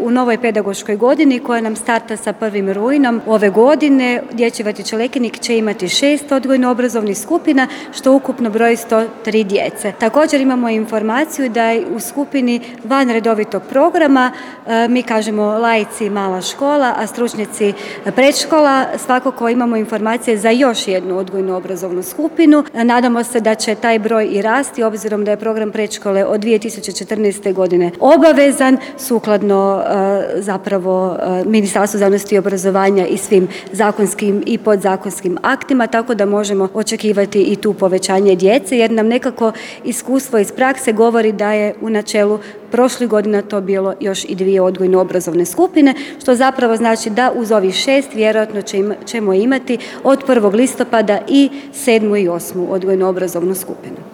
u novoj pedagoškoj godini koja nam starta sa 1. rujnom ove godine. Dječji vrtić Lekenik će imati 6 odgojno-obrazovnih skupina, što ukupno broji 103 djece. Također imamo informaciju da je u skupini van redovitog programa, mi kažemo laici mala škola, a stručnjaci predškola, svakako imamo informacije za još jednu odgojno-obrazovnu skupinu. Nadamo se da će taj broj i rasti, obzirom da je program predškole od 2014. godine obavezan, sukladno zapravo Ministarstvu znanosti i obrazovanja i svim zakonskim i podzakonskim aktima, tako da možemo očekivati i tu povećanje djece, jer nam nekako iskustvo iz prakse govori da je u načelu prošlih godina to bilo još i 2 odgojno-obrazovne skupine, što zapravo znači da uz ovih 6 vjerojatno ćemo imati od 1. listopada i 7. i 8. odgojno-obrazovnu skupinu.